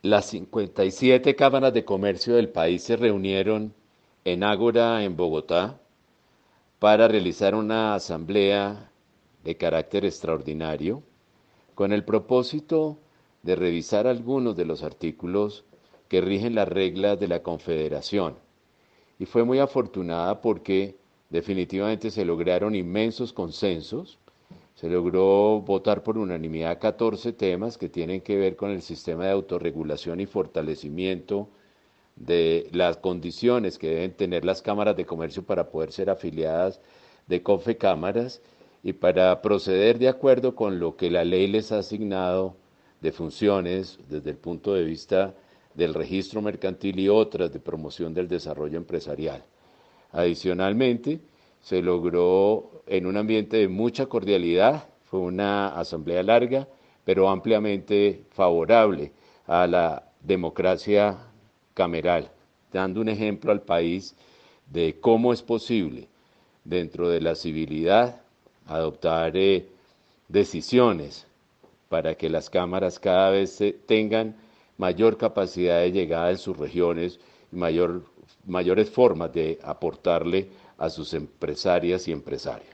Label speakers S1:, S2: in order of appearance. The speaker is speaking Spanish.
S1: Las 57 cámaras de comercio del país se reunieron en Ágora, en Bogotá, para realizar una asamblea de carácter extraordinario con el propósito de revisar algunos de los artículos que rigen las reglas de la Confederación. Y fue muy afortunada porque definitivamente se lograron inmensos consensos. Se logró votar por unanimidad 14 temas que tienen que ver con el sistema de autorregulación y fortalecimiento de las condiciones que deben tener las cámaras de comercio para poder ser afiliadas de Confecámaras y para proceder de acuerdo con lo que la ley les ha asignado de funciones desde el punto de vista del registro mercantil y otras de promoción del desarrollo empresarial. Adicionalmente, se logró en un ambiente de mucha cordialidad, fue una asamblea larga, pero ampliamente favorable a la democracia cameral, dando un ejemplo al país de cómo es posible, dentro de la civilidad, adoptar decisiones para que las cámaras cada vez tengan mayor capacidad de llegada en sus regiones y mayores formas de aportarle a sus empresarias y empresarios.